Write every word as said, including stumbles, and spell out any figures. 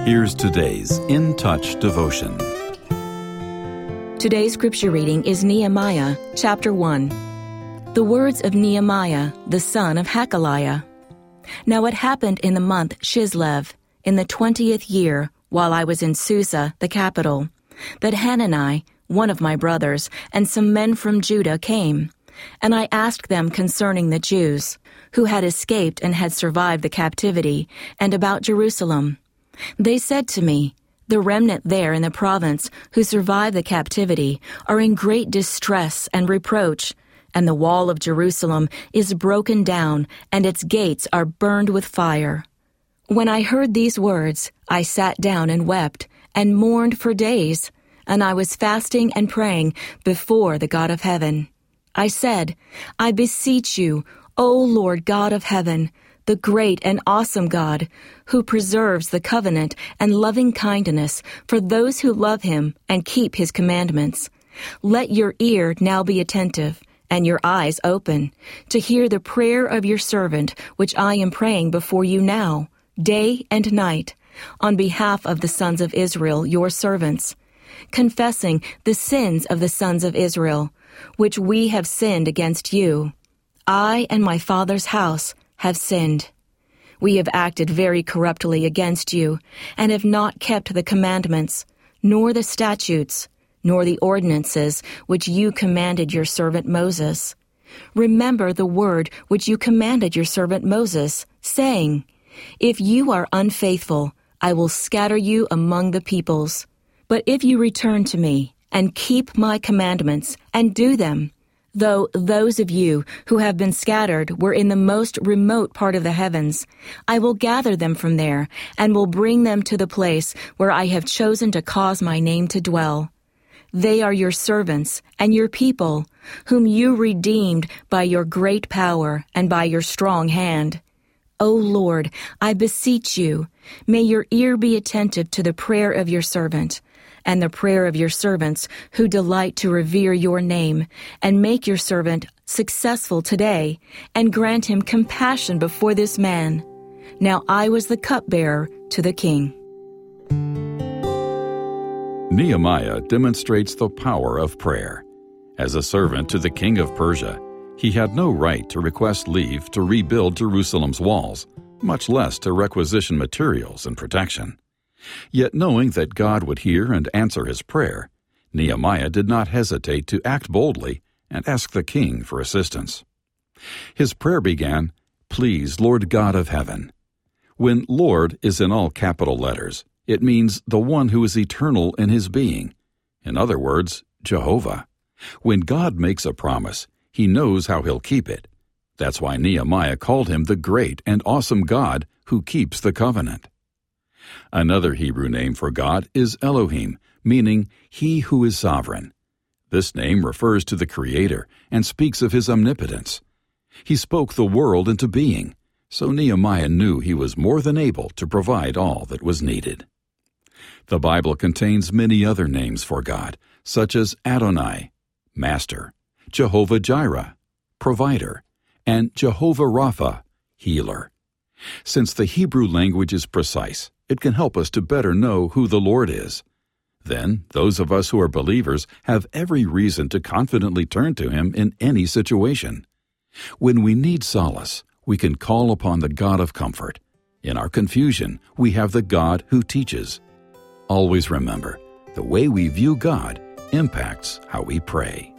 Here's today's In Touch devotion. Today's scripture reading is Nehemiah chapter one. The words of Nehemiah, the son of Hakaliah. Now it happened in the month Chislev, in the twentieth year, while I was in Susa, the capital, that Hanani, one of my brothers, and some men from Judah came, and I asked them concerning the Jews, who had escaped and had survived the captivity, and about Jerusalem. They said to me, "The remnant there in the province who survived the captivity are in great distress and reproach, and the wall of Jerusalem is broken down, and its gates are burned with fire." When I heard these words, I sat down and wept, and mourned for days, and I was fasting and praying before the God of heaven. I said, "I beseech you, O Lord God of heaven, the great and awesome God, who preserves the covenant and loving kindness for those who love him and keep his commandments. Let your ear now be attentive, and your eyes open, to hear the prayer of your servant, which I am praying before you now, day and night, on behalf of the sons of Israel, your servants, confessing the sins of the sons of Israel, which we have sinned against you. I and my father's house have sinned. We have acted very corruptly against you, and have not kept the commandments, nor the statutes, nor the ordinances which you commanded your servant Moses. Remember the word which you commanded your servant Moses, saying, 'If you are unfaithful, I will scatter you among the peoples. But if you return to me, and keep my commandments, and do them, though those of you who have been scattered were in the most remote part of the heavens, I will gather them from there, and will bring them to the place where I have chosen to cause my name to dwell. They are your servants and your people, whom you redeemed by your great power and by your strong hand. O Lord, I beseech you, may your ear be attentive to the prayer of your servant, and the prayer of your servants who delight to revere your name, and make your servant successful today, and grant him compassion before this man." Now I was the cupbearer to the king. Nehemiah demonstrates the power of prayer. As a servant to the king of Persia, he had no right to request leave to rebuild Jerusalem's walls, much less to requisition materials and protection. Yet knowing that God would hear and answer his prayer, Nehemiah did not hesitate to act boldly and ask the king for assistance. His prayer began, "Please, Lord God of heaven." When Lord is in all capital letters, it means the one who is eternal in his being. In other words, Jehovah. When God makes a promise, he knows how he'll keep it. That's why Nehemiah called him the great and awesome God who keeps the covenant. Another Hebrew name for God is Elohim, meaning He who is sovereign. This name refers to the Creator and speaks of His omnipotence. He spoke the world into being, so Nehemiah knew he was more than able to provide all that was needed. The Bible contains many other names for God, such as Adonai, Master, Jehovah Jireh, Provider, and Jehovah Rapha, Healer. Since the Hebrew language is precise, it can help us to better know who the Lord is. Then, those of us who are believers have every reason to confidently turn to Him in any situation. When we need solace, we can call upon the God of comfort. In our confusion, we have the God who teaches. Always remember, the way we view God impacts how we pray.